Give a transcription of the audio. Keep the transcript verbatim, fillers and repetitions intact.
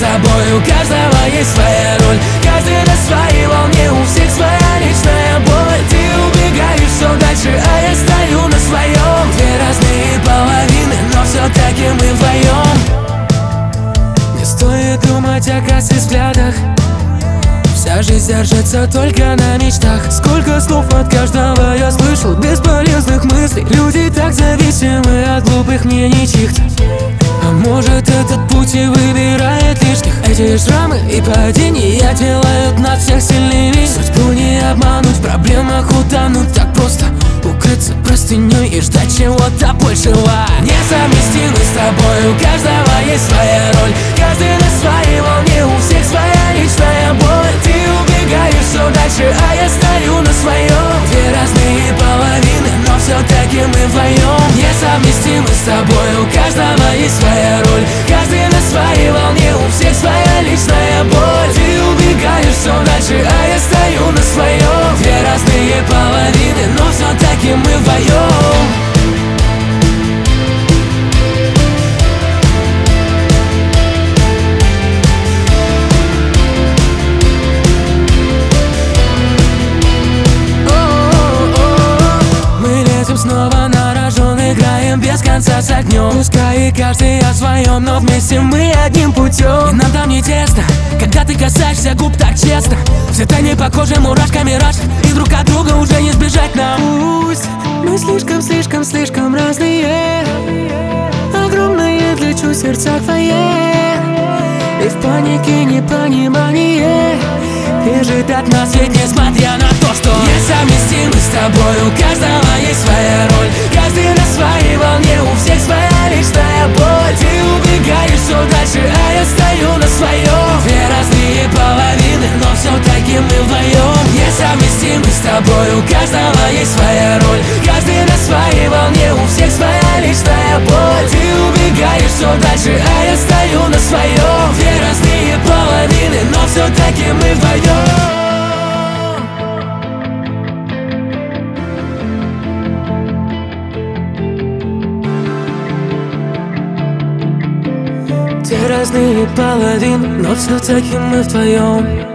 тобой, у каждого есть своя роль. Каждый на своей волне, у всех своя личная боль. Ты убегаешь все дальше, а я стою на своем. Две разные половины, но все-таки мы вдвоем. Не стоит думать о косых взглядах, вся жизнь держится только на мечтах. Сколько слов от каждого я слышал, бесполезных мыслей. Люди так зависимы от глупых мнений чьих-то. А может, этот путь и выбирает лишних. Эти шрамы и падения делают нас всех сильнее. Судьбу не обмануть, в проблемах утонуть так просто. Укрыться простыней и ждать чего-то большего. Несовместимы с тобой, у каждого есть своя роль. Каждый на своей волне, у всех своя личная боль. Ты убегаешь все дальше, а я стою на своем. Две разные половины, но все-таки мы вдвоем. Несовместимы с тобой, у каждого есть своя роль. Каждый на своей волне, у всех своя личная боль. Ты убегаешь все дальше, а я стою на своем. Две разные половины, но все-таки мы вдвоем. Снова на рожон играем без конца с огнем. Пускай и каждый о своем, но вместе мы одним путем. И нам там не тесно, когда ты касаешься губ так честно. Все тайны похожи мурашками раш, и друг от друга уже не сбежать нам. Пусть мы слишком-слишком-слишком разные, огромные для чувств сердца твои. И в панике непонимание бежит от нас, ведь несмотря на то, что несовместимы с тобой, у каждого есть своя роль. Каждый на своей волне, у всех своя личная боль. Ты убегаешь все дальше, а я стою на своем. Две разные половины, но все-таки мы вдвоем. Несовместимы с тобой, у каждого есть своя роль. Каждый на своей волне, у всех своя личная боль. Ты убегаешь все дальше, а я стою на своем. Две разные половины, но все-таки мы вдвоем. Две разные половины, но все-таки мы вдвоем.